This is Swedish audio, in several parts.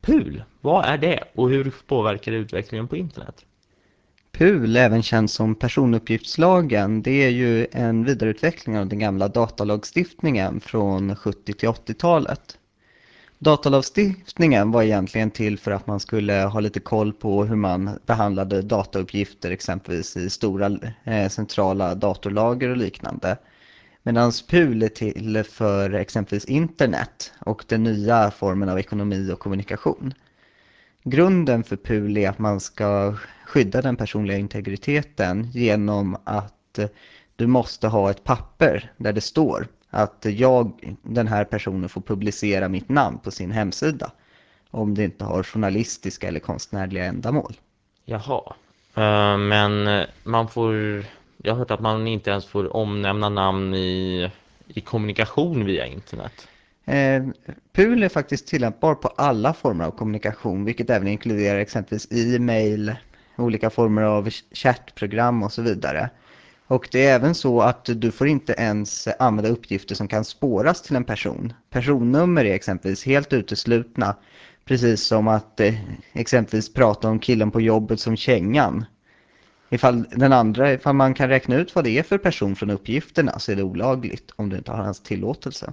PUL, vad är det och hur påverkar det utvecklingen på internet? PUL, även känd som personuppgiftslagen, det är ju en vidareutveckling av den gamla datalagstiftningen från 70 till 80-talet. Datalagstiftningen var egentligen till för att man skulle ha lite koll på hur man behandlade datauppgifter exempelvis i stora centrala datorlager och liknande. Medan PUL är till för exempelvis internet och den nya formen av ekonomi och kommunikation. Grunden för PUL är att man ska skydda den personliga integriteten genom att du måste ha ett papper där det står att den här personen får publicera mitt namn på sin hemsida om det inte har journalistiska eller konstnärliga ändamål. Jaha, men jag har hört att man inte ens får omnämna namn i kommunikation via internet. Eh, PUL är faktiskt tillämpbar på alla former av kommunikation, vilket även inkluderar exempelvis e-mail, olika former av chattprogram och så vidare. Och det är även så att du får inte ens använda uppgifter som kan spåras till en person. Personnummer är exempelvis helt uteslutna, precis som att exempelvis prata om killen på jobbet som kängan. Ifall man kan räkna ut vad det är för person från uppgifterna så är det olagligt om du inte har hans tillåtelse.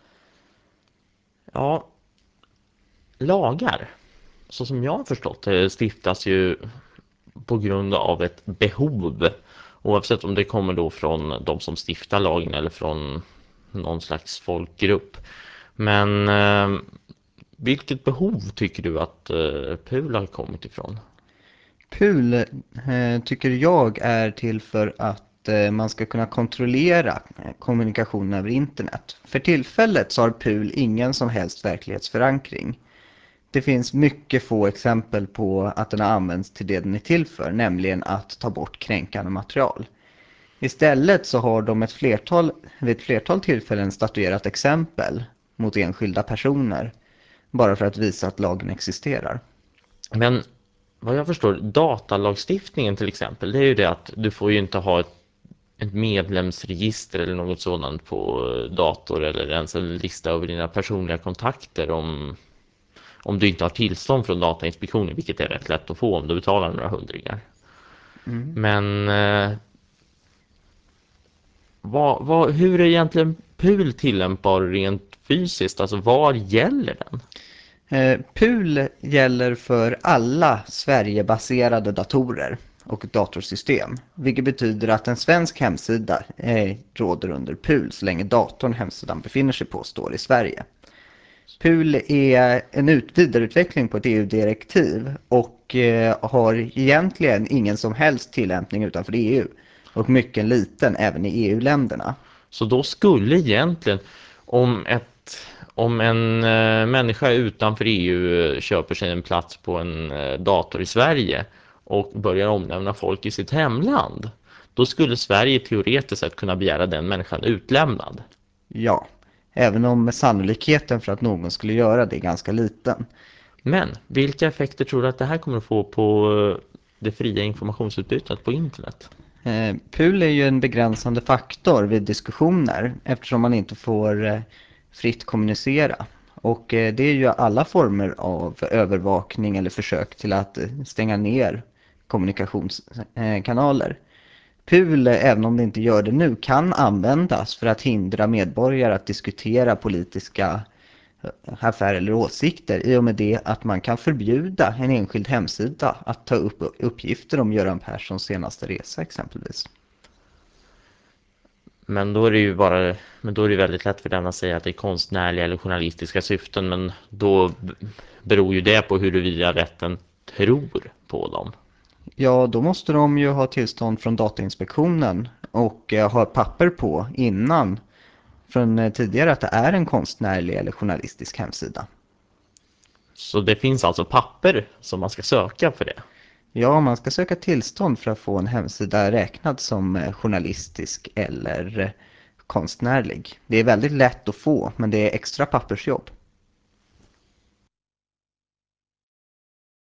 Ja, lagar, så som jag har förstått det, stiftas ju på grund av ett behov, oavsett om det kommer då från de som stiftar lagen eller från någon slags folkgrupp. Men vilket behov tycker du att PUL har kommit ifrån? PUL tycker jag är till för att man ska kunna kontrollera kommunikation över internet. För tillfället så har PUL ingen som helst verklighetsförankring. Det finns mycket få exempel på att den har använts till det den är till för, nämligen att ta bort kränkande material. Istället så har de vid ett flertal tillfällen statuerat exempel mot enskilda personer bara för att visa att lagen existerar. Men vad jag förstår, datalagstiftningen till exempel, det är ju det att du får ju inte ha ett medlemsregister eller något sådant på dator eller ens en lista över dina personliga kontakter om du inte har tillstånd från Datainspektionen, vilket är rätt lätt att få om du betalar några hundringar. Mm. Men hur är egentligen PUL tillämpbar rent fysiskt? Alltså var gäller den? PUL gäller för alla Sverigebaserade datorer och datorsystem, vilket betyder att en svensk hemsida råder under PUL så länge datorn hemsidan befinner sig på står i Sverige. PUL är en vidareutveckling på ett EU-direktiv och har egentligen ingen som helst tillämpning utanför EU och mycket liten även i EU-länderna. Så då skulle egentligen om om en människa utanför EU köper sig en plats på en dator i Sverige och börjar omnämna folk i sitt hemland, då skulle Sverige teoretiskt sett kunna begära den människan utlämnad. Ja, även om sannolikheten för att någon skulle göra det är ganska liten. Men vilka effekter tror du att det här kommer att få på det fria informationsutbytet på internet? PUL är ju en begränsande faktor vid diskussioner eftersom man inte får fritt kommunicera. Och det är ju alla former av övervakning eller försök till att stänga ner kommunikationskanaler. PUL, även om det inte gör det nu, kan användas för att hindra medborgare att diskutera politiska affärer eller åsikter i och med det att man kan förbjuda en enskild hemsida att ta upp uppgifter om Göran Perssons senaste resa exempelvis. Men då är det väldigt lätt för den att säga att det är konstnärliga eller journalistiska syften, men då beror ju det på huruvida rätten tror på dem. Ja, då måste de ju ha tillstånd från Datainspektionen och ha papper på innan från tidigare att det är en konstnärlig eller journalistisk hemsida. Så det finns alltså papper som man ska söka för det. Ja, man ska söka tillstånd för att få en hemsida räknad som journalistisk eller konstnärlig. Det är väldigt lätt att få, men det är extra pappersjobb.